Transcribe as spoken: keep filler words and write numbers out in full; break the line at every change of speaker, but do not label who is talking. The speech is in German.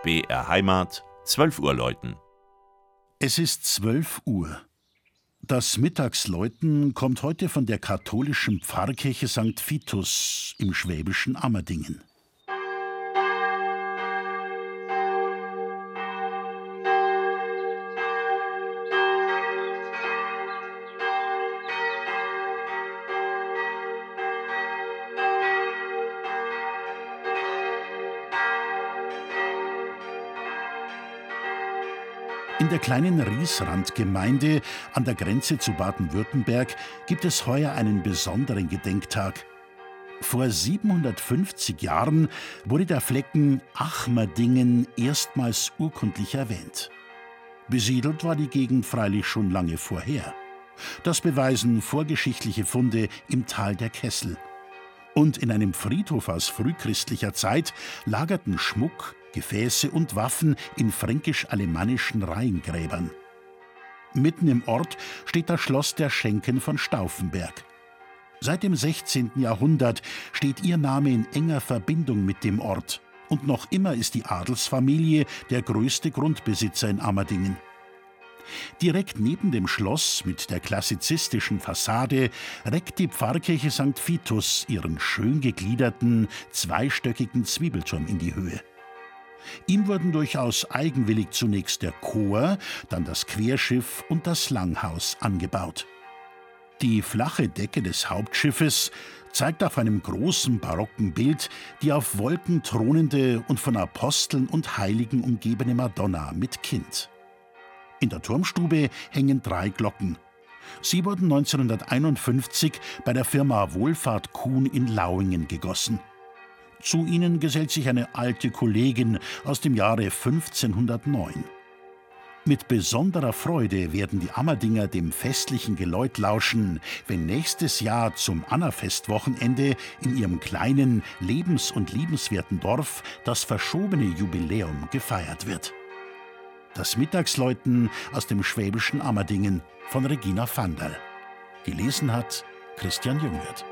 B R Heimat, zwölf Uhr läuten.
Es ist zwölf Uhr. Das Mittagsläuten kommt heute von der katholischen Pfarrkirche Sankt Vitus im schwäbischen Ammerdingen. In der kleinen Riesrandgemeinde an der Grenze zu Baden-Württemberg gibt es heuer einen besonderen Gedenktag. Vor siebenhundertfünfzig Jahren wurde der Flecken Achmerdingen erstmals urkundlich erwähnt. Besiedelt war die Gegend freilich schon lange vorher. Das beweisen vorgeschichtliche Funde im Tal der Kessel. Und in einem Friedhof aus frühchristlicher Zeit lagerten Schmuck, Gefäße und Waffen in fränkisch-alemannischen Reihengräbern. Mitten im Ort steht das Schloss der Schenken von Stauffenberg. Seit dem sechzehnten Jahrhundert steht ihr Name in enger Verbindung mit dem Ort. Und noch immer ist die Adelsfamilie der größte Grundbesitzer in Ammerdingen. Direkt neben dem Schloss mit der klassizistischen Fassade reckt die Pfarrkirche Sankt Vitus ihren schön gegliederten, zweistöckigen Zwiebelturm in die Höhe. Ihm wurden durchaus eigenwillig zunächst der Chor, dann das Querschiff und das Langhaus angebaut. Die flache Decke des Hauptschiffes zeigt auf einem großen barocken Bild die auf Wolken thronende und von Aposteln und Heiligen umgebene Madonna mit Kind. In der Turmstube hängen drei Glocken. Sie wurden neunzehnhunderteinundfünfzig bei der Firma Wohlfahrt Kuhn in Lauingen gegossen. Zu ihnen gesellt sich eine alte Kollegin aus dem Jahre fünfzehnhundertneun. Mit besonderer Freude werden die Ammerdinger dem festlichen Geläut lauschen, wenn nächstes Jahr zum Annafestwochenende in ihrem kleinen, lebens- und liebenswerten Dorf das verschobene Jubiläum gefeiert wird. Das Mittagsläuten aus dem schwäbischen Ammerdingen von Regina Vandal. Gelesen hat Christian Jungwirth.